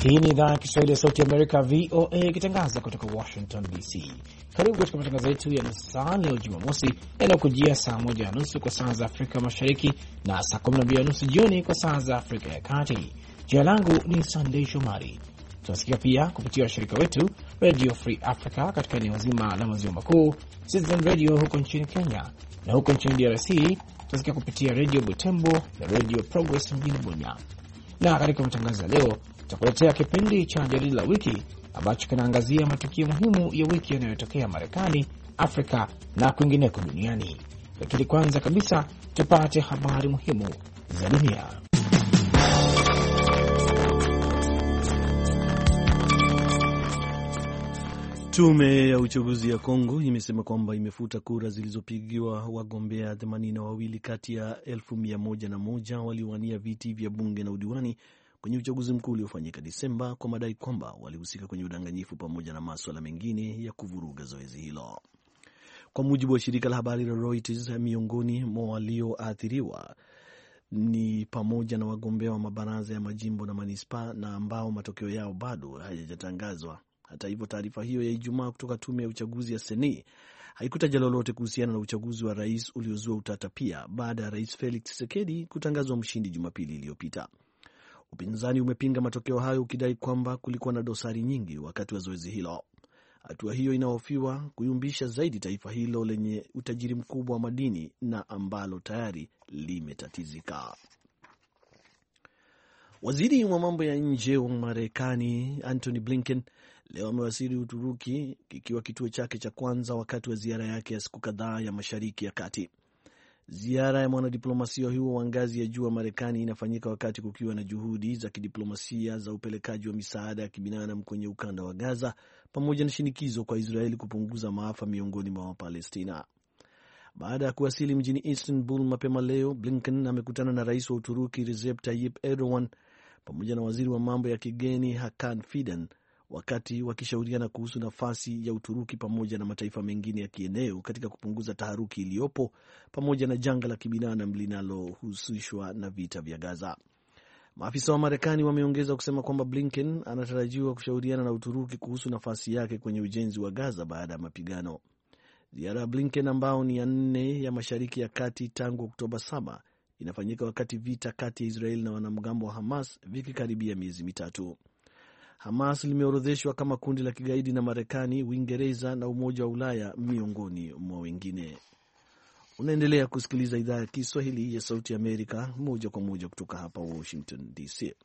Hii ni idhaa ya Kiswahili ya Sauti ya Amerika, VOA, ikitangaza kutoka Washington DC. Karibu katika matangazo yetu ya saa leo Jumamosi, yanayokujia saa 1:30 kwa saa za Afrika Mashariki na saa 12:30 jioni kwa saa za Afrika ya Kati. Jina langu ni Sunday Shomari. Tunasikia pia kupitia washirika wetu Radio Free Africa katika eneo zima la maziwa makuu, Citizen Radio huko nchini Kenya, na huko nchini DRC tunasikia kupitia Radio Butembo na Radio Progress mjini Bunya. Na katika matangazo ya leo tutakuletea kipindi cha jarida la wiki ambacho kinaangazia matukio muhimu ya wiki yanayotokea Marekani, Afrika na kwingineko duniani. Lakini kwanza kabisa tupate habari muhimu za dunia. Tume ya uchaguzi ya Kongo imesema kwamba imefuta kura zilizopigiwa wagombea 82 kati ya 1101 waliowania viti vya bunge na udiwani kwenye uchaguzi mkuu uliofanyika Disemba kwa madai kwamba walihusika kwenye udanganyifu pamoja na masuala mengine ya kuvuruga zoezi hilo. Kwa mujibu wa shirika la habari la Reuters, miongoni mwa walioathiriwa ni pamoja na wagombea wa mabaraza ya majimbo na manispa na ambao matokeo yao bado hayajatangazwa. Hata hivyo, taarifa hiyo ya Ijumaa kutoka tume ya uchaguzi ya Seni haikutaja lolote kuhusiana na uchaguzi wa rais uliozua utata pia baada ya Rais Felix Tshisekedi kutangazwa mshindi Jumapili iliyopita. Upinzani umepinga matokeo hayo ukidai kwamba kulikuwa na dosari nyingi wakati wa zoezi hilo. Hatua hiyo inahofiwa kuyumbisha zaidi taifa hilo lenye utajiri mkubwa wa madini na ambalo tayari limetatizika. Waziri wa mambo ya nje wa Marekani Antony Blinken leo amewasili Uturuki, kikiwa kituo chake cha kwanza wakati wa ziara yake ya siku kadhaa ya Mashariki ya Kati. Ziara ya mwanadiplomasia huo wa ngazi ya juu wa Marekani inafanyika wakati kukiwa na juhudi za kidiplomasia za upelekaji wa misaada ya kibinadamu kwenye ukanda wa Gaza pamoja na shinikizo kwa Israeli kupunguza maafa miongoni mwa Wapalestina. Baada ya kuwasili mjini Istanbul mapema leo, Blinken amekutana na rais wa Uturuki Recep Tayyip Erdogan pamoja na waziri wa mambo ya kigeni Hakan Fidan, wakati wakishauriana kuhusu nafasi ya Uturuki pamoja na mataifa mengine ya kieneo katika kupunguza taharuki iliyopo pamoja na janga la kibinadamu linalohusishwa na vita vya Gaza. Maafisa wa Marekani wameongeza kusema kwamba Blinken anatarajiwa kushauriana na Uturuki kuhusu nafasi yake kwenye ujenzi wa Gaza baada ya mapigano. Ziara ya Blinken ambao ni ya 4 ya Mashariki ya Kati tangu Oktoba 7 inafanyika wakati vita kati ya Israeli na wanamgambo wa Hamas vikikaribia miezi mitatu. Hamas limeorodheshwa kama kundi la kigaidi na Marekani, Uingereza na Umoja wa Ulaya miongoni mwa wengine. Unaendelea kusikiliza idhaa ya Kiswahili ya Sauti ya Amerika moja kwa moja kutoka hapa Washington DC.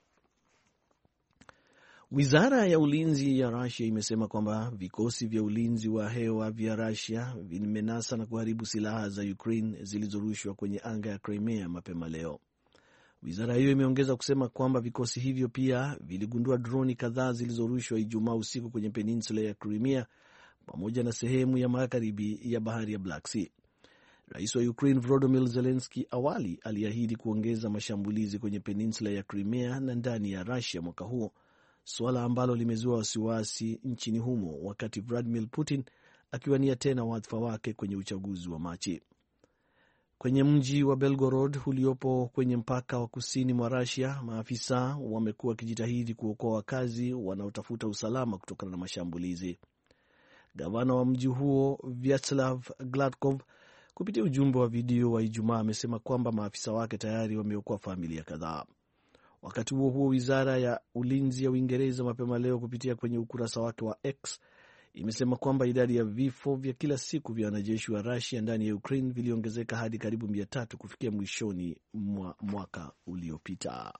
Wizara ya ulinzi ya Russia imesema kwamba vikosi vya ulinzi wa hewa vya Russia vimenasa na kuharibu silaha za Ukraine zilizorushwa kwenye anga ya Crimea mapema leo. Wizara hiyo imeongeza kusema kwamba vikosi hivyo pia viligundua droni kadhaa zilizorushwa Ijumaa usiku kwenye peninsula ya Crimea pamoja na sehemu ya magharibi ya bahari ya Black Sea. Rais wa Ukraine Volodymyr Zelensky awali aliahidi kuongeza mashambulizi kwenye peninsula ya Crimea na ndani ya Russia mwaka huo, suala ambalo limezua wasiwasi nchini humo wakati Vladimir Putin akiwania tena wadhifa wake kwenye uchaguzi wa Machi. Kwenye mji wa Belgorod uliopo kwenye mpaka wa kusini mwa Russia, maafisa wamekuwa wakijitahidi kuokoa wakazi wanaotafuta usalama kutokana na mashambulizi. Gavana wa mji huo Vyacheslav Gladkov kupitia ujumbe wa video wa Ijumaa amesema kwamba maafisa wake tayari wameokoa familia kadhaa. Wakati huo huo, wizara ya ulinzi ya Uingereza mapema leo kupitia kwenye ukurasa wake wa X imesema kwamba idadi ya vifo vya kila siku vya wanajeshi wa Russia ndani ya Ukraine viliongezeka hadi karibu 300 kufikia mwishoni mwa mwaka uliopita.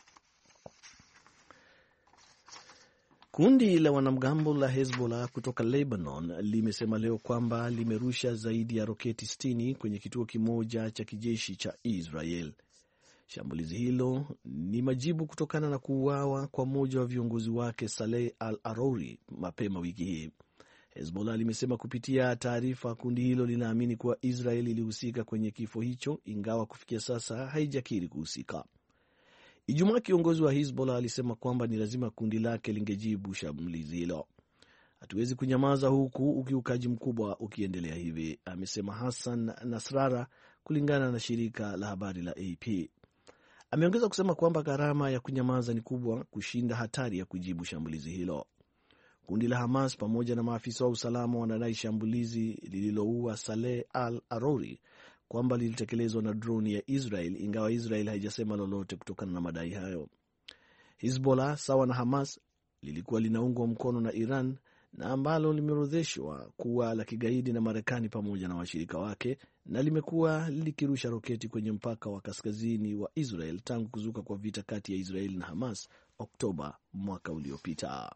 Kundi la wanamgambo la Hezbollah kutoka Lebanon limesema leo kwamba limerusha zaidi ya roketi 60 kwenye kituo kimoja cha kijeshi cha Israel. Shambulizi hilo ni majibu kutokana na kuuawa kwa mmoja wa viongozi wake Saleh al-Arouri mapema wiki hii. Hezbollah limesema kupitia taarifa kundi hilo linaamini kuwa Israel ilihusika kwenye kifo hicho, ingawa kufikia sasa haijakiri kuhusika. Ijumaa kiongozi wa Hezbollah alisema kwamba ni lazima kundi lake lingejibu shambulizi hilo. Hatuwezi kunyamaza huku ukiukaji mkubwa ukiendelea hivi, amesema Hassan Nasrallah kulingana na shirika la habari la AP. Ameongeza kusema kwamba gharama ya kunyamaza ni kubwa kushinda hatari ya kujibu shambulizi hilo. Kundi la Hamas pamoja na maafisa wa usalama wanadai shambulizi lililoua Saleh al-Arouri kwamba lilitekelezwa na droni ya Israel, ingawa Israel haijasema lolote kutokana na madai hayo. Hezbollah sawa na Hamas lilikuwa linaungwa mkono na Iran na ambalo limeorodheshwa kuwa la kigaidi na Marekani pamoja na washirika wake, na limekuwa likirusha roketi kwenye mpaka wa kaskazini wa Israel tangu kuzuka kwa vita kati ya Israel na Hamas Oktoba mwaka uliopita.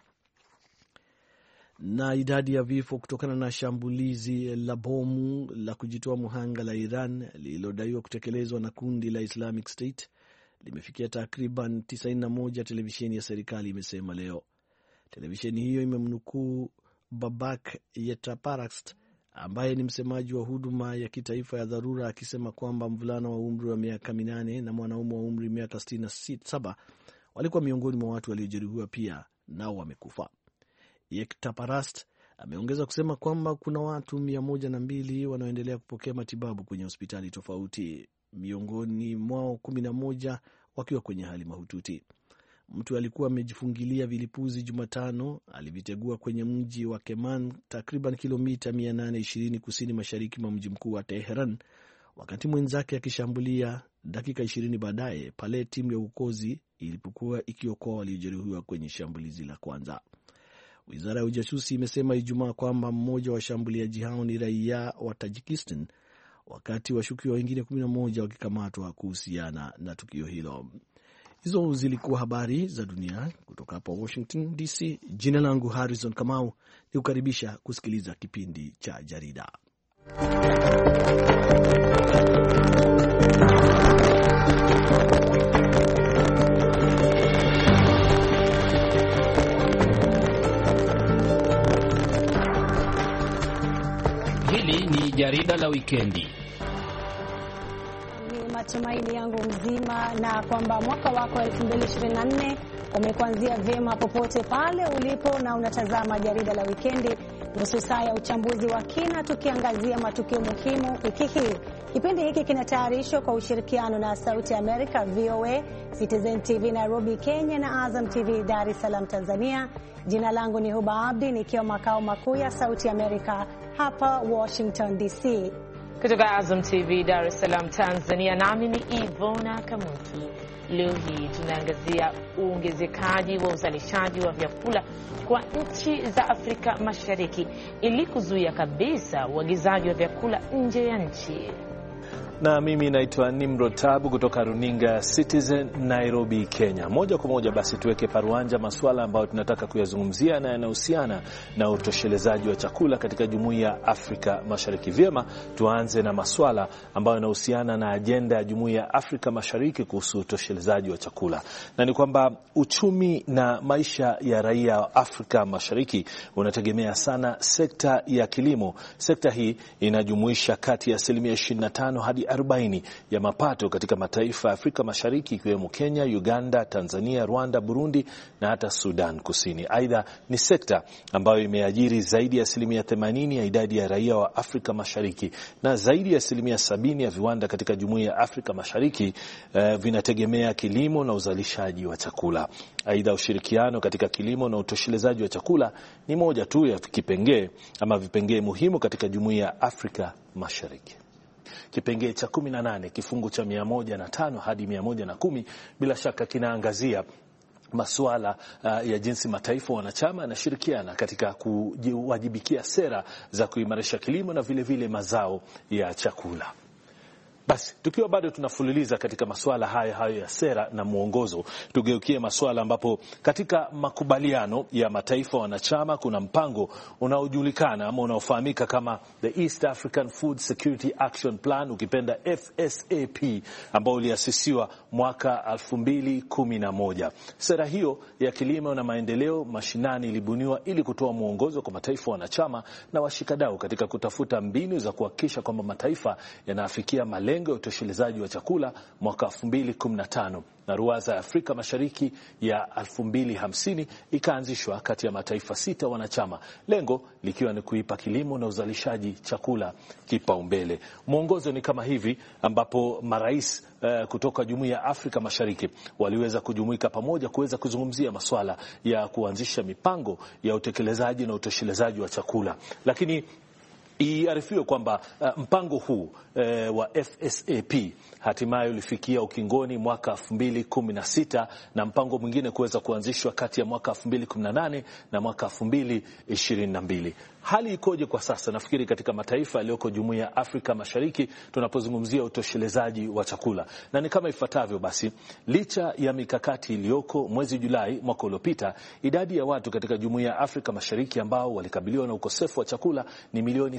Na idadi ya vifo kutokana na shambulizi la bomu la kujitoa muhanga la Iran lililodaiwa kutekelezwa na kundi la Islamic State limefikia takriban 91, televisheni ya serikali imesema leo. Televisheni hiyo imemnukuu Babak Yetaparast ambaye ni msemaji wa huduma ya kitaifa ya dharura akisema kwamba mvulana wa umri wa miaka 8 na mwanaume wa umri miaka 67 walikuwa miongoni mwa watu waliojeruhiwa pia, nao wamekufa. Yetaparast ameongeza kusema kwamba kuna watu 102 wanaoendelea kupokea matibabu kwenye hospitali tofauti, miongoni mwao 11 wakiwa kwenye hali mahututi. Mtu alikuwa amejifungilia vilipuzi Jumatano alivitegua kwenye mji wa Keman, takriban kilomita 820 kusini mashariki mwa mji mkuu wa Tehran, wakati mwenzake akishambulia dakika 20 baadaye pale timu ya uokozi ilipokuwa ikiokoa waliojeruhiwa kwenye shambulizi la kwanza. Wizara ya ujasusi imesema Ijumaa kwamba mmoja wa washambuliaji hao ni raia wa Tajikistan, wakati washukiwa wengine 11 wakikamatwa kuhusiana na tukio hilo. Hizo zilikuwa habari za dunia kutoka hapa Washington DC. Jina langu Harrison Kamau, nikukaribisha kusikiliza kipindi cha Jarida. Hili ni jarida la wikendi. Matumaini yangu mzima na kwamba mwaka wako 2024 umekuanzia vyema popote pale ulipo na unatazama jarida la wikendi, nusu saa ya uchambuzi wa kina tukiangazia matukio muhimu wiki hii. Kipindi hiki kinatayarishwa kwa ushirikiano na Sauti America, VOA, Citizen TV Nairobi, Kenya na Azam TV Dar es Salaam, Tanzania. Jina langu ni Huba Abdi nikiwa makao makuu ya Sauti America hapa Washington DC. Kutoka Azam TV Dar es Salaam, Tanzania, nami ni Ivona Kamuti. Leo hii tunaangazia uongezekaji wa uzalishaji wa vyakula kwa nchi za Afrika Mashariki ili kuzuia kabisa uagizaji wa vyakula nje ya nchi. Na mimi naitwa Nimrod Tabu kutoka runinga Citizen Nairobi, Kenya. Moja kwa moja basi tuweke paruanja masuala ambayo tunataka kuyazungumzia na yanahusiana na utoshelezaji wa chakula katika Jumuiya ya Afrika Mashariki. Vyema, tuanze na masuala ambayo yanahusiana na ajenda ya Jumuiya ya Afrika Mashariki kuhusu utoshelezaji wa chakula. Na ni kwamba uchumi na maisha ya raia wa Afrika Mashariki unategemea sana sekta ya kilimo. Sekta hii inajumuisha kati ya 25% hadi 40 ya mapato katika mataifa ya Afrika Mashariki ikiwemo Kenya, Uganda, Tanzania, Rwanda, Burundi na hata Sudan Kusini. Aidha, ni sekta ambayo imeajiri zaidi ya 80% ya idadi ya raia wa Afrika Mashariki na zaidi ya 70% ya viwanda katika Jumuiya ya Afrika Mashariki vinategemea kilimo na uzalishaji wa chakula. Aidha, ushirikiano katika kilimo na utoshelezaji wa chakula ni moja tu ya kipengee ama vipengee muhimu katika Jumuiya ya Afrika Mashariki. Kipengee cha 18 kifungu cha 105 hadi 110 bila shaka kinaangazia masuala ya jinsi mataifa wanachama yanashirikiana katika kuwajibikia sera za kuimarisha kilimo na vile vile mazao ya chakula. Basi tukiwa bado tunafululiza katika masuala hayo ya sera na mwongozo, tugeukie masuala ambapo katika makubaliano ya mataifa wanachama kuna mpango unaojulikana ama unaofahamika kama the East African Food Security Action Plan, ukipenda FSAP, ambao uliasisiwa mwaka 2011. Sera hiyo ya kilimo na maendeleo mashinani ilibuniwa ili kutoa mwongozo kwa mataifa wanachama na washikadau katika kutafuta mbinu za kuhakikisha kwamba mataifa yanaafikia malengo malengo ya utoshelezaji wa chakula mwaka 2015 na ruwaza ya Afrika Mashariki ya 2050 ikaanzishwa kati ya mataifa 6 wanachama, lengo likiwa ni kuipa kilimo na uzalishaji chakula kipaumbele. Mwongozo ni kama hivi, ambapo marais kutoka Jumuiya ya Afrika Mashariki waliweza kujumuika pamoja kuweza kuzungumzia masuala ya kuanzisha mipango ya utekelezaji na utoshelezaji wa chakula. Lakini iarifiwe kwamba mpango huu wa FSAP hatimaye ulifikia ukingoni mwaka 2016 na mpango mwingine kuweza kuanzishwa kati ya mwaka 2018 na mwaka 2022. Hali ikoje kwa sasa? Nafikiri katika mataifa yaliyoko Jumuiya ya Afrika Mashariki tunapozungumzia utoshelezaji wa chakula, na ni kama ifuatavyo. Basi, licha ya mikakati iliyoko, mwezi Julai mwaka uliopita, idadi ya watu katika Jumuiya ya Afrika Mashariki ambao walikabiliwa na ukosefu wa chakula ni milioni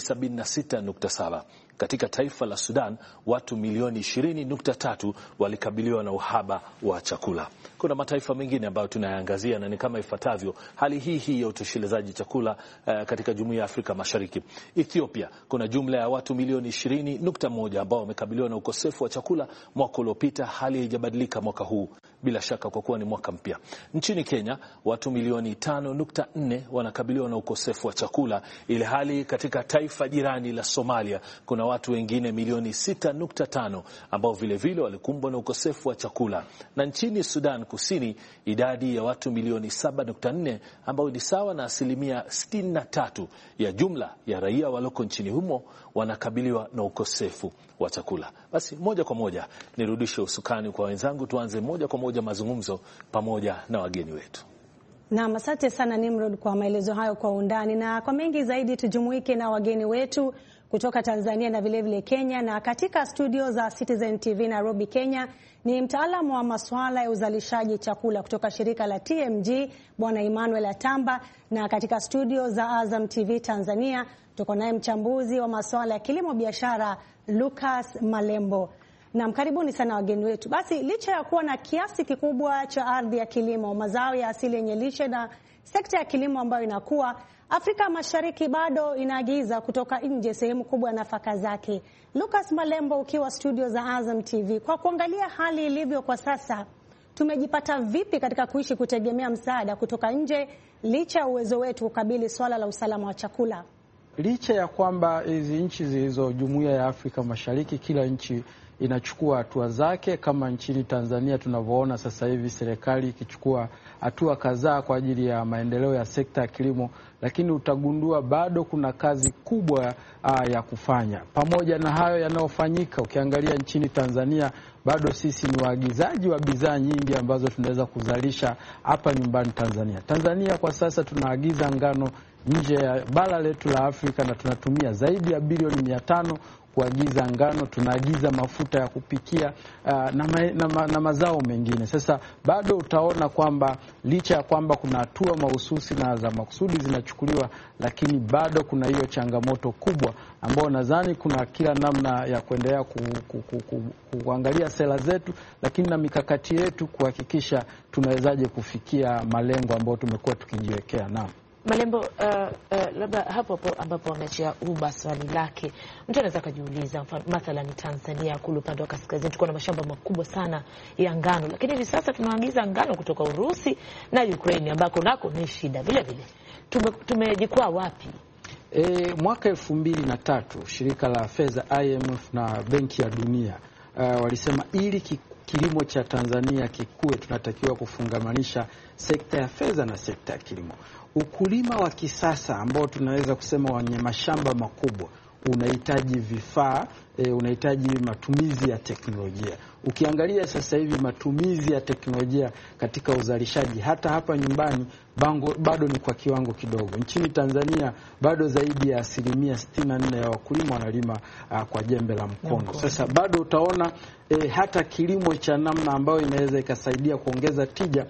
76.7. Katika taifa la Sudan, watu milioni 20.3 walikabiliwa na uhaba wa chakula. Kuna mataifa mengine ambayo tunayaangazia na ni kama ifuatavyo hali hii ya utoshelezaji chakula katika Jumuiya ya Afrika Mashariki. Ethiopia, kuna jumla ya watu milioni 20.1 ambao wamekabiliwa na ukosefu wa chakula mwaka uliopita. Hali haijabadilika mwaka huu, bila shaka kwa kuwa ni mwaka mpya. Nchini Kenya, watu milioni 5.4 wanakabiliwa na ukosefu wa chakula, ile hali katika taifa jirani la Somalia kuna watu wengine milioni 6.5 ambao vile vile walikumbwa na ukosefu wa chakula. Na nchini Sudan Kusini, idadi ya watu milioni 7.4 ambao ni sawa na 63% ya jumla ya raia waloko nchini humo wanakabiliwa na ukosefu wa chakula. Basi moja kwa moja nirudishe usukani kwa wenzangu, tuanze moja kwa moja mazungumzo pamoja na wageni wetu. Na asante sana Nimrod kwa maelezo hayo kwa undani, na kwa mengi zaidi tujumuike na wageni wetu kutoka Tanzania na vile Kenya. Na katika studio za Citizen TV Nairobi, Kenya, ni mtaalamu wa masuala ya uzalishaji chakula kutoka shirika la TMG Bwana Emmanuel Atamba, na katika studio za Azam TV Tanzania tuko naye mchambuzi wa masuala ya kilimo biashara Lucas Malembo. Na mkaribuni sana wageni wetu. Basi, licha ya kuwa na kiasi kikubwa cha ardhi ya kilimo, mazao ya asili yenye lishe na sekta ya kilimo ambayo inakuwa, Afrika Mashariki bado inaagiza kutoka nje sehemu kubwa ya nafaka zake. Lucas Malembo, ukiwa studio za Azam TV, kwa kuangalia hali ilivyo kwa sasa, tumejipata vipi katika kuishi kutegemea msaada kutoka nje licha ya uwezo wetu kukabili swala la usalama wa chakula? Licha ya kwamba hizi nchi zilizo Jumuiya ya Afrika Mashariki, kila nchi inachukua hatua zake, kama nchini Tanzania tunavyoona sasa hivi serikali ikichukua hatua kadhaa kwa ajili ya maendeleo ya sekta ya kilimo, lakini utagundua bado kuna kazi kubwa ya kufanya. Pamoja na hayo yanayofanyika, ukiangalia nchini Tanzania bado sisi ni waagizaji wa bidhaa nyingi ambazo tunaweza kuzalisha hapa nyumbani Tanzania. Tanzania kwa sasa tunaagiza ngano nje ya bara letu la Afrika na tunatumia zaidi ya bilioni 500 kuagiza ngano, tunaagiza mafuta ya kupikia na mazao mengine. Sasa bado utaona kwamba licha ya kwamba kuna hatua mahususi na za makusudi zinachukuliwa, lakini bado kuna hiyo changamoto kubwa ambayo nadhani kuna kila namna ya kuendelea kuangalia sera zetu, lakini na mikakati yetu kuhakikisha tunawezaje kufikia malengo ambayo tumekuwa tukijiwekea. Naam. Malembo, labda hapo ambapo ameachia Uba swali lake, mtu anaweza kujiuliza, mathalan Tanzania kule upande wa kaskazini tuko na mashamba makubwa sana ya ngano, lakini hivi sasa tunaagiza ngano kutoka Urusi na Ukraine ambako nako ni shida vile vile. Tumejikwaa wapi? Mwaka 2003 shirika la fedha IMF na Benki ya Dunia walisema ili kilimo cha Tanzania kikue tunatakiwa kufungamanisha sekta ya fedha na sekta ya kilimo. Ukulima wa kisasa ambao tunaweza kusema wenye mashamba makubwa unahitaji vifaa, unahitaji matumizi ya teknolojia. Ukiangalia sasa hivi matumizi ya teknolojia katika uzalishaji hata hapa nyumbani bado ni kwa kiwango kidogo. Nchini Tanzania bado zaidi ya 64% ya wakulima wanalima kwa jembe la mkono. Sasa bado utaona hata kilimo cha namna ambayo inaweza ikasaidia kuongeza tija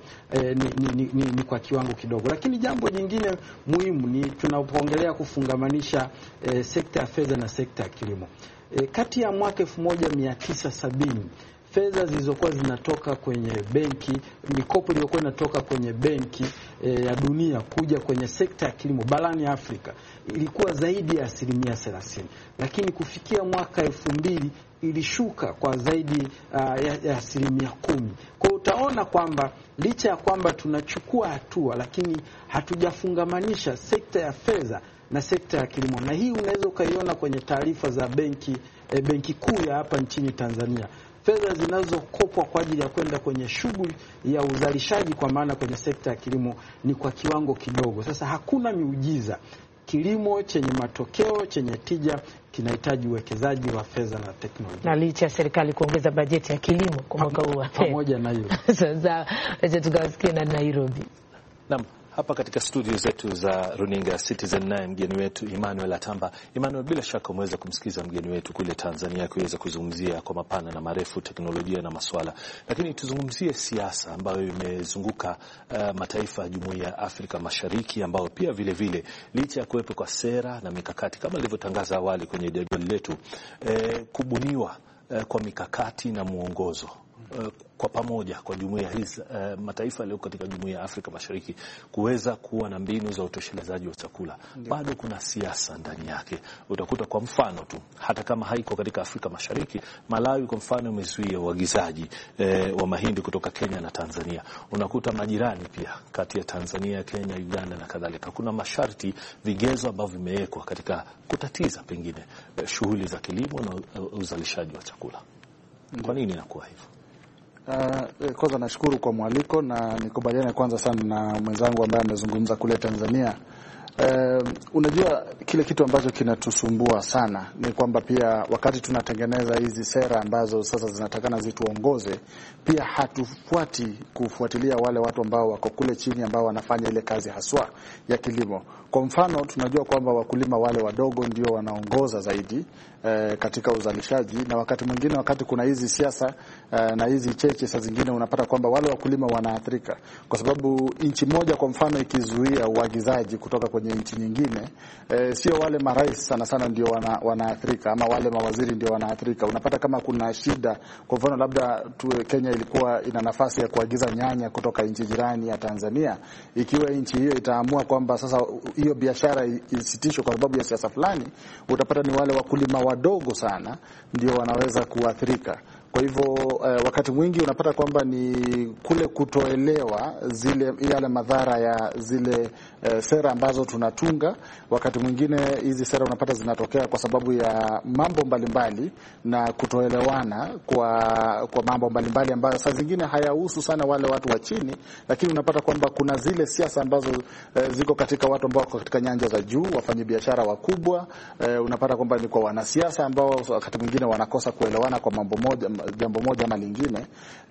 ni kwa kiwango kidogo. Lakini jambo jingine muhimu ni tunapoongelea kufungamanisha sekta ya fedha na sekta ya kilimo. Kati ya mwaka 1970 fedha zilizokuwa zinatoka kwenye benki, mikopo iliyokuwa inatoka kwenye benki ya dunia kuja kwenye sekta ya kilimo barani Afrika ilikuwa zaidi ya 30%, lakini kufikia mwaka 2000 ilishuka kwa zaidi ya 10%. Kwa utaona kwamba licha ya kwamba tunachukua hatua, lakini hatujafungamanisha sekta ya fedha na sekta ya kilimo, na hii unaweza ukaiona kwenye taarifa za benki kuu ya hapa nchini Tanzania. Fedha zinazokopwa kwa ajili ya kwenda kwenye shughuli ya uzalishaji kwa maana kwenye sekta ya kilimo ni kwa kiwango kidogo. Sasa hakuna miujiza. Kilimo chenye matokeo, chenye tija kinahitaji uwekezaji wa fedha na teknolojia. Na licha ya serikali kuongeza bajeti ya kilimo kwa mwaka huu pamoja na hiyo. Sasa acha tukasikie na Nairobi. Naam. Hapa katika studio zetu za Runinga Citizen naye mgeni wetu Emmanuel Atamba. Emmanuel, bila shaka umeweza kumsikiza mgeni wetu kule Tanzania kuweza kuzungumzia kwa mapana na marefu teknolojia na masuala. Lakini tuzungumzie siasa ambayo imezunguka mataifa ya Jumuiya ya Afrika Mashariki, ambao pia vile vile licha ya kuwepo kwa sera na mikakati kama nilivyotangaza awali kwenye jadwali letu, kubuniwa kwa mikakati na muongozo kwa pamoja kwa jumuiya hizi mataifa leo katika Jumuiya ya Afrika Mashariki kuweza kuwa na mbinu za utoshelezaji wa chakula. Bado kuna siasa ndani yake. Utakuta kwa mfano tu, hata kama haiko katika Afrika Mashariki, Malawi kwa mfano imezuia uagizaji wa mahindi kutoka Kenya na Tanzania. Unakuta majirani pia kati ya Tanzania, Kenya, Uganda na kadhalika. Kuna masharti, vigezo ambavyo vimewekwa katika kutatiza pengine shughuli za kilimo na uzalishaji wa chakula. Kwa nini inakuwa hivyo? Kwanza nashukuru kwa mwaliko na nikubaliane kwanza sana na mwenzangu ambaye amezungumza kule Tanzania. Unajua kile kitu ambacho kinatusumbua sana ni kwamba pia wakati tunatengeneza hizi sera ambazo sasa zinatakana zituongoze, pia kufuatilia wale watu ambao wako kule chini ambao wanafanya ile kazi haswa ya kilimo. Kwa mfano tunajua kwamba wakulima wale wadogo ndio wanaongoza zaidi katika uzalishaji, na wakati mwingine wakati kuna hizi siasa na hizi cheche saa zingine unapata kwamba wale wakulima wanaathirika, kwa sababu nchi moja kwa mfano ikizuia uagizaji kutoka kwenye nchi nyingine, sio wale marais sana sana ndio wanaathirika ama wale mawaziri ndio wanaathirika. Unapata kama kuna shida, kwa mfano labda Kenya ilikuwa ina nafasi ya kuagiza nyanya kutoka nchi jirani ya Tanzania, ikiwa nchi hiyo itaamua kwamba sasa hiyo biashara isitishwe kwa sababu ya siasa fulani, utapata ni wale wakulima wadogo sana ndio wanaweza kuathirika. Kwa hivyo wakati mwingi unapata kwamba ni kule kutoelewa yale madhara ya zile sera ambazo tunatunga. Wakati mwingine hizi sera unapata zinatokea kwa sababu ya mambo mbalimbali na kutoelewana kwa mambo mbalimbali ambayo saa zingine hayahusu sana wale watu wa chini, lakini unapata kwamba kuna zile siasa ambazo ziko katika watu ambao wako katika nyanja za juu, wafanyabiashara wakubwa. Unapata kwamba ni kwa wanasiasa ambao wakati mwingine wanakosa kuelewana kwa jambo moja ama lingine.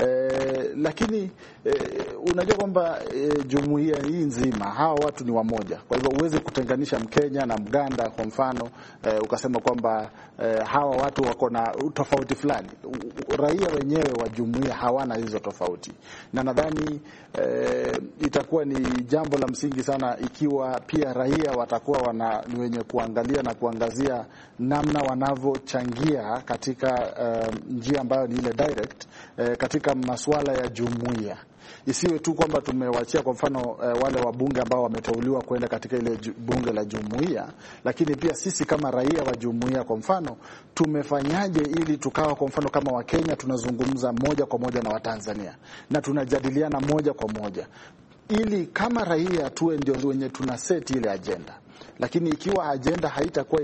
Lakini unajua kwamba jumuiya hii nzima hawa watu ni wamoja. Kwa hivyo uweze kutenganisha Mkenya na Mganda kwa mfano, ukasema kwamba hawa watu wako na tofauti fulani. Raia wenyewe wa jumuiya hawana hizo tofauti, na nadhani itakuwa ni jambo la msingi sana ikiwa pia raia watakuwa ni wenye kuangalia na kuangazia namna wanavyochangia katika njia ambayo ni ile direct katika masuala ya jumuiya. Isiwe tu kwamba tumewachia kwa mfano wale wabunge ambao wameteuliwa kwenda katika ile bunge la jumuiya, lakini pia sisi kama raia wa jumuiya kwa mfano tumefanyaje ili tukawa kwa mfano kama wa Kenya tunazungumza moja kwa moja na wa Tanzania na tunajadiliana moja kwa moja, ili kama raia tuwe ndio wenye tuna set ile agenda. Lakini ikiwa agenda haitakuwa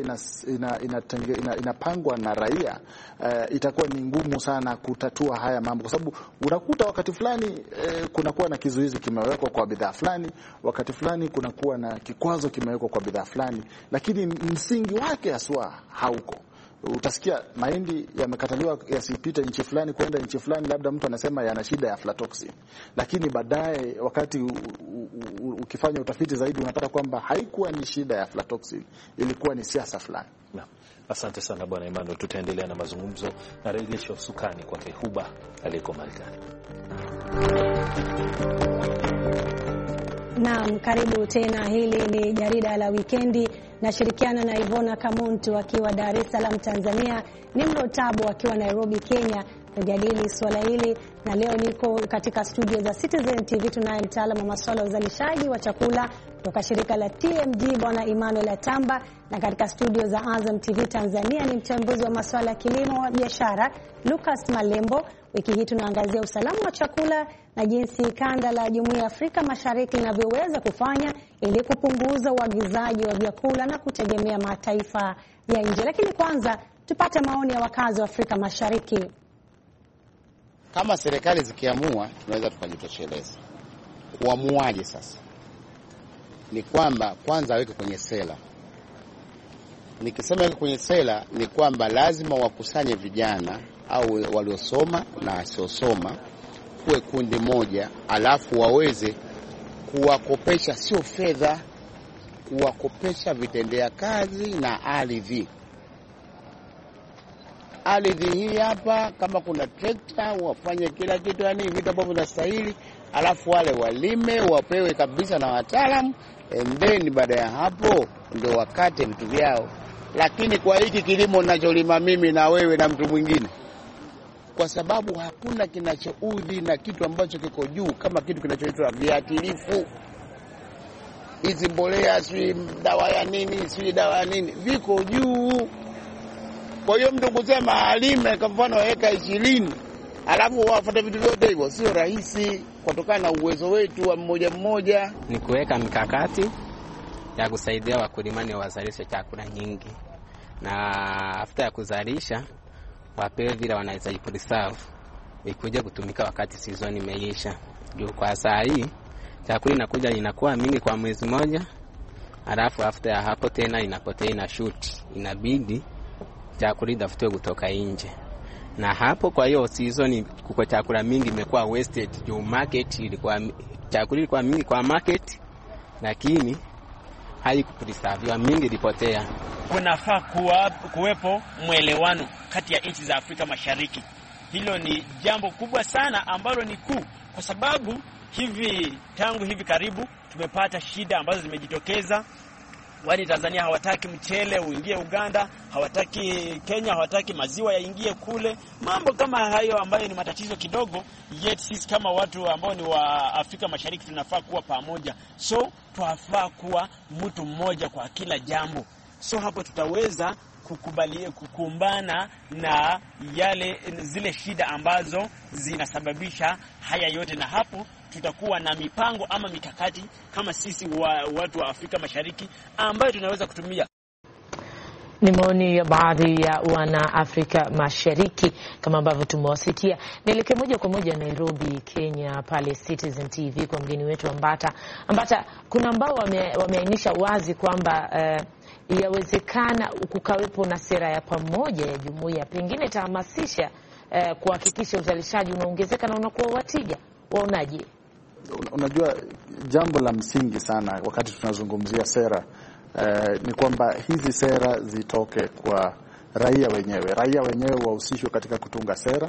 inapangwa na raia, itakuwa ni ngumu sana kutatua haya mambo, kwa sababu unakuta wakati fulani kunakuwa na kizuizi kimewekwa kwa bidhaa fulani, wakati fulani kunakuwa na kikwazo kimewekwa kwa bidhaa fulani, lakini msingi wake haswa hauko. Utasikia mahindi yamekataliwa yasipite nchi fulani kwenda nchi fulani, labda mtu anasema yana shida ya aflatoxin, lakini baadaye wakati ukifanya utafiti zaidi unapata kwamba haikuwa ni shida ya aflatoxin, ilikuwa ni siasa fulani. Asante sana Bwana Emmanuel, tutaendelea na mazungumzo na rejesho usukani kwake Huba aliyeko Marekani. Naam, karibu tena. Hili ni jarida la wikendi, nashirikiana na Ivona Kamuntu akiwa Dar es Salaam Tanzania, Nimro Tabo akiwa Nairobi Kenya, kujadili swala hili, na leo niko katika studio za Citizen TV. Tunaye mtaalamu wa masuala ya uzalishaji wa chakula kutoka shirika la TMG Bwana Emmanuel Atamba, na katika studio za Azam TV Tanzania ni mchambuzi wa masuala ya kilimo na biashara Lucas Malembo. Wiki hii tunaangazia usalama wa chakula na jinsi kanda la Jumuiya ya Afrika Mashariki linavyoweza kufanya ili kupunguza uagizaji wa vyakula na kutegemea mataifa ya nje. Lakini kwanza tupate maoni ya wakazi wa Afrika Mashariki. Kama serikali zikiamua tunaweza tukajitosheleza. Kuamuaje sasa? Ni kwamba kwanza aweke kwenye sera. Nikisema weke kwenye sera ni kwamba lazima wakusanye vijana au waliosoma na wasiosoma kuwe kundi moja, alafu waweze kuwakopesha, sio fedha, kuwakopesha vitendea kazi na ardhi. Ardhi hii hapa, kama kuna trekta wafanye kila kitu, yani vitu ambavyo vinastahili, alafu wale walime wapewe kabisa na wataalamu, and then baada ya hapo ndio wakate vitu vyao. Lakini kwa hiki kilimo ninacholima mimi na wewe na mtu mwingine, kwa sababu hakuna kinachoudhi na kitu ambacho kiko juu kama kitu kinachoitwa viuatilifu. Hizi mbolea, si dawa ya nini, si dawa ya nini, viko juu. Kwa hiyo mtu kusema alime kwa mfano eka 20 alafu wafuate vitu vyote hivyo sio rahisi, kutokana na uwezo wetu wa mmoja mmoja. Ni kuweka mikakati ya kusaidia wakulima wazalishe chakula nyingi, na after ya kuzalisha wapewe vile wanaweza kupreserve ikuje kutumika wakati season imeisha. Juu kwa saa hii chakula inakuwa mingi kwa mwezi mmoja, alafu after ya hapo tena inapotea, ina shoot, inabidi chakula idafutwe kutoka nje. Na hapo kwa hiyo season kuko chakula mingi imekuwa wasted, juu market ilikuwa chakula ilikuwa mingi kwa market, lakini haikupreserviwa, mingi ilipotea. Kunafaa kuwepo mwelewano kati ya nchi za Afrika Mashariki. Hilo ni jambo kubwa sana ambalo ni kuu, kwa sababu tangu hivi karibu tumepata shida ambazo zimejitokeza. Wani Tanzania hawataki mchele uingie Uganda, hawataki Kenya, hawataki maziwa yaingie kule. Mambo kama hayo ambayo ni matatizo kidogo, yet sisi kama watu ambao ni wa Afrika Mashariki tunafaa kuwa pamoja. So tunafaa kuwa mtu mmoja kwa kila jambo. So hapo tutaweza kukumbana na zile shida ambazo zinasababisha haya yote, na hapo tutakuwa na mipango ama mikakati kama sisi watu wa Afrika Mashariki ambayo tunaweza kutumia. Ni maoni ya baadhi ya wana Afrika Mashariki kama ambavyo tumewasikia. Nielekee moja kwa moja Nairobi, Kenya, pale Citizen TV kwa mgeni wetu Ambata. Kuna ambao wameainisha wazi kwamba yawezekana kukawepo na sera ya pamoja ya jumuiya, pengine itahamasisha kuhakikisha uzalishaji unaongezeka na unakuwa watija. Waonaje? Unajua, jambo la msingi sana wakati tunazungumzia sera ni kwamba hizi sera zitoke kwa raia wenyewe wahusishwe katika kutunga sera.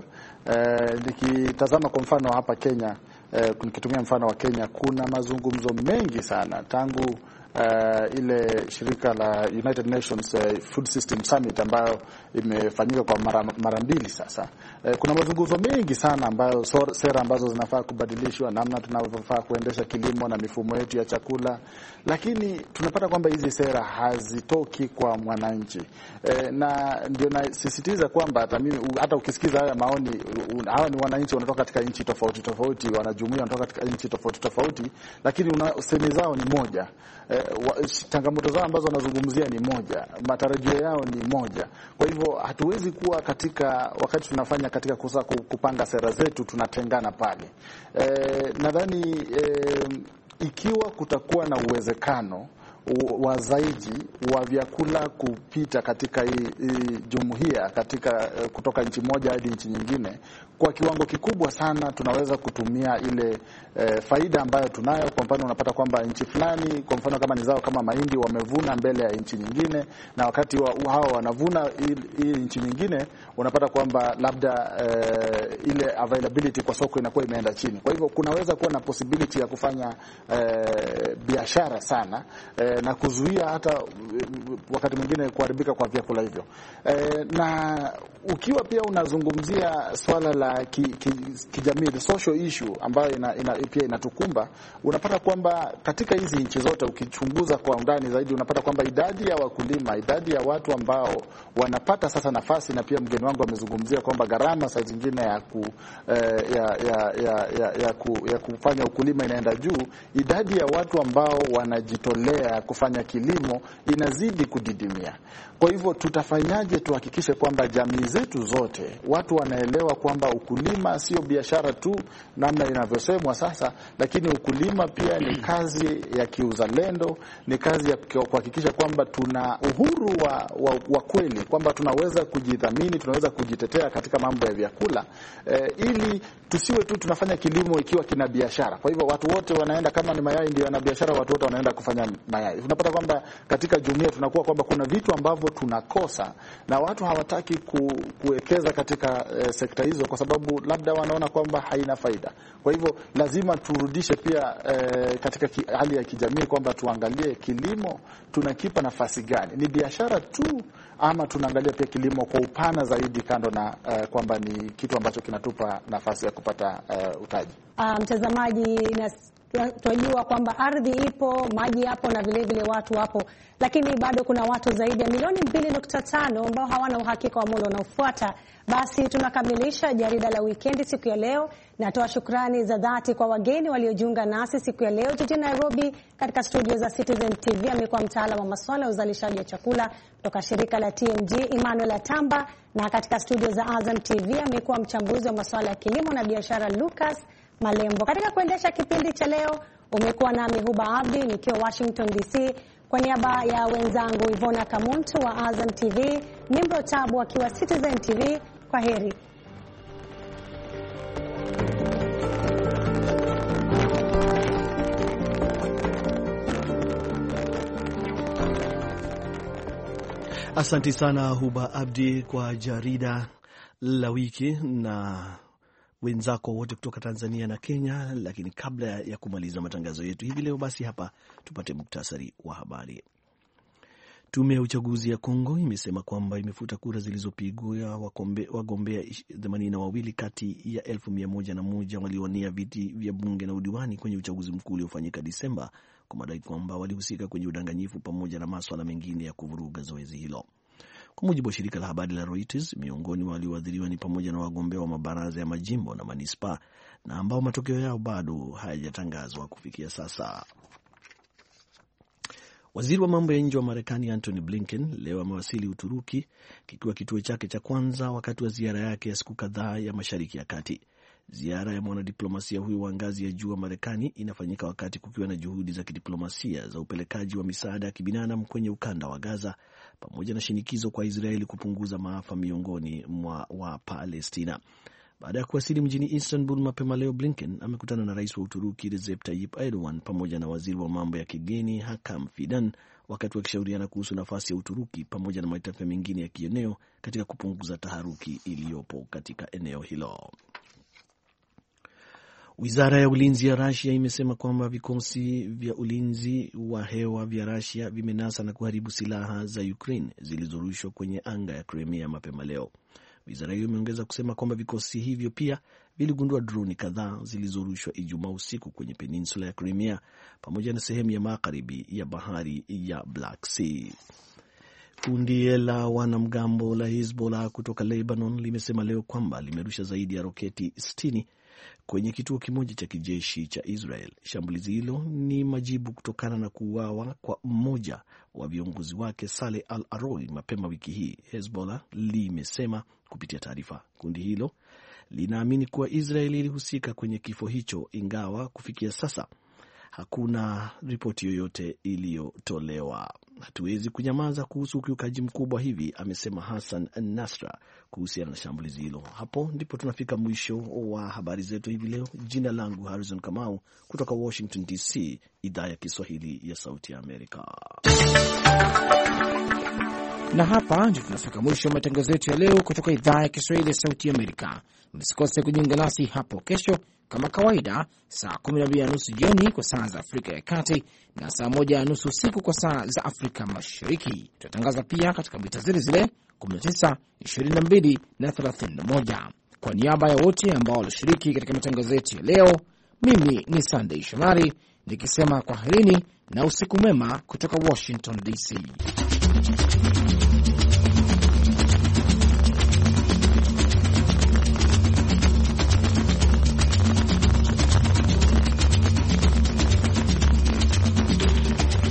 Nikitazama kwa mfano hapa Kenya, nikitumia mfano wa Kenya, kuna mazungumzo mengi sana tangu ile shirika la United Nations Food System Summit ambayo imefanyika kwa mara mbili sasa. Kuna mazungumzo mengi sana ambayo sera ambazo zinafaa kubadilishwa, namna tunavyofaa kuendesha kilimo na mifumo yetu ya chakula, lakini tunapata kwamba hizi sera hazitoki kwa mwananchi. Na ndio nasisitiza kwamba hata ukisikiza haya maoni, hawa ni wananchi wanatoka katika nchi tofauti, wanajumuia wanatoka katika nchi tofauti, lakini semi zao ni moja. Changamoto zao ambazo wanazungumzia ni moja, matarajio yao ni moja. Kwa hivyo hatuwezi kuwa wakati tunafanya katika kupanga sera zetu tunatengana pale. Nadhani ikiwa kutakuwa na uwezekano wa zaidi wa vyakula kupita katika hii jumuiya kutoka nchi moja hadi nchi nyingine, kwa kiwango kikubwa sana tunaweza kutumia ile faida ambayo tunayo. Kwa mfano unapata kwamba nchi fulani, kwa mfano kama ni zao kama mahindi, wamevuna mbele ya nchi nyingine, na wakati hao wanavuna hii nchi nyingine, unapata kwamba labda ile availability kwa soko inakuwa imeenda chini. Kwa hivyo kunaweza kuwa na possibility ya kufanya biashara sana na kuzuia hata wakati mwingine kuharibika kwa vyakula hivyo. Na ukiwa pia unazungumzia swala la kijamii, the social issue ambayo pia inatukumba, unapata kwamba katika hizi nchi zote ukichunguza kwa undani zaidi, unapata kwamba idadi ya wakulima, idadi ya watu ambao wanapata sasa nafasi, na pia mgeni wangu amezungumzia kwamba gharama saa zingine ya kufanya ukulima inaenda juu, idadi ya watu ambao wanajitolea kufanya kilimo inazidi kudidimia. Kwa hivyo tutafanyaje tuhakikishe kwamba jamii zetu zote watu wanaelewa kwamba ukulima sio biashara tu namna inavyosemwa sasa, lakini ukulima pia ni kazi ya kiuzalendo, ni kazi ya kuhakikisha kwamba tuna uhuru wa kweli, kwamba tunaweza kujidhamini, tunaweza kujitetea katika mambo ya vyakula, ili tusiwe tu tunafanya kilimo ikiwa kina biashara. Kwa hivyo watu wote wanaenda, kama ni mayai ndio na biashara, watu wote wanaenda kufanya mayai. Tunapata kwamba katika jumuiya tunakuwa kwamba kuna vitu ambavyo tunakosa na watu hawataki kuwekeza katika sekta hizo kwa sababu labda wanaona kwamba haina faida. Kwa hivyo lazima turudishe pia katika hali ya kijamii kwamba tuangalie kilimo tunakipa nafasi gani, ni biashara tu ama tunaangalia pia kilimo kwa upana zaidi, kando na kwamba ni kitu ambacho kinatupa nafasi ya kupata utaji. Mtazamaji, tunajua kwamba ardhi ipo, maji yapo na vile vile watu wapo, lakini bado kuna watu zaidi ya milioni 2.5 ambao hawana uhakika wa mulo unaofuata. Basi tunakamilisha jarida la wikendi siku ya leo. Natoa shukrani za dhati kwa wageni waliojiunga nasi siku ya leo jijini Nairobi katika studio za Citizen TV. Amekuwa mtaalamu wa masuala ya uzalishaji wa chakula kutoka shirika la TMG Emmanuel Atamba, na katika studio za Azam TV amekuwa mchambuzi wa masuala ya kilimo na biashara Lucas Malembo. Katika kuendesha kipindi cha leo umekuwa nami Huba Abdi nikiwa Washington DC. Kwa niaba ya wenzangu Ivona Kamuntu wa Azam TV, Nimro Tabu akiwa Citizen TV, kwa heri. Asante sana Huba Abdi kwa jarida la wiki na wenzako wote kutoka Tanzania na Kenya. Lakini kabla ya kumaliza matangazo yetu hivi leo, basi hapa tupate muktasari wa habari. Tume ya uchaguzi ya Kongo imesema kwamba imefuta kura zilizopigwa wagombea 82 kati ya 1101 waliowania viti vya bunge na udiwani kwenye uchaguzi mkuu uliofanyika Disemba, kwa madai kwamba walihusika kwenye udanganyifu pamoja na masuala mengine ya kuvuruga zoezi hilo. Kwa mujibu wa shirika la habari la Reuters, miongoni wa walioadhiriwa ni pamoja na wagombea wa mabaraza ya majimbo na manispa, na ambao matokeo yao bado hayajatangazwa kufikia sasa. Waziri wa mambo ya nje wa Marekani Antony Blinken leo amewasili Uturuki, kikiwa kituo chake cha kwanza wakati wa ziara yake ya siku kadhaa ya Mashariki ya Kati. Ziara ya mwanadiplomasia huyo wa ngazi ya juu wa Marekani inafanyika wakati kukiwa na juhudi za kidiplomasia za upelekaji wa misaada ya kibinadamu kwenye ukanda wa Gaza, pamoja na shinikizo kwa Israeli kupunguza maafa miongoni mwa Wapalestina. Baada ya kuwasili mjini Istanbul mapema leo, Blinken amekutana na rais wa Uturuki Recep Tayyip Erdogan pamoja na waziri wa mambo ya kigeni Hakan Fidan, wakati wakishauriana kuhusu nafasi ya Uturuki pamoja na mataifa mengine ya kieneo katika kupunguza taharuki iliyopo katika eneo hilo. Wizara ya ulinzi ya Russia imesema kwamba vikosi vya ulinzi wa hewa vya Russia vimenasa na kuharibu silaha za Ukraine zilizorushwa kwenye anga ya Crimea mapema leo. Wizara hiyo imeongeza kusema kwamba vikosi hivyo pia viligundua droni kadhaa zilizorushwa Ijumaa usiku kwenye peninsula ya Crimea pamoja na sehemu ya magharibi ya bahari ya Black Sea. Kundi la wanamgambo la Hezbollah kutoka Lebanon limesema leo kwamba limerusha zaidi ya roketi 60 kwenye kituo kimoja cha kijeshi cha Israel. Shambulizi hilo ni majibu kutokana na kuuawa kwa mmoja wa viongozi wake Saleh al-Aroi mapema wiki hii, Hezbollah limesema kupitia taarifa. Kundi hilo linaamini kuwa Israel ilihusika kwenye kifo hicho, ingawa kufikia sasa hakuna ripoti yoyote iliyotolewa. Hatuwezi kunyamaza kuhusu ukiukaji mkubwa hivi, amesema Hassan Nasra kuhusiana na shambulizi hilo. Hapo ndipo tunafika mwisho wa habari zetu hivi leo. Jina langu Harrison Kamau kutoka Washington DC, idhaa ya Kiswahili ya Sauti ya Amerika. Na hapa ndio tunafika mwisho wa matangazo yetu ya leo kutoka idhaa ya Kiswahili ya Sauti ya Amerika. Msikose kujiunga nasi hapo kesho kama kawaida saa 12:30 jioni kwa saa za Afrika ya Kati na saa 1:30 usiku kwa saa za Afrika Mashariki. Tutatangaza pia katika mita zile 19, 22 na 31. Kwa niaba ya wote ambao walishiriki katika matangazo yetu ya leo, mimi ni Sunday Shomari nikisema kwaherini na usiku mwema kutoka Washington DC.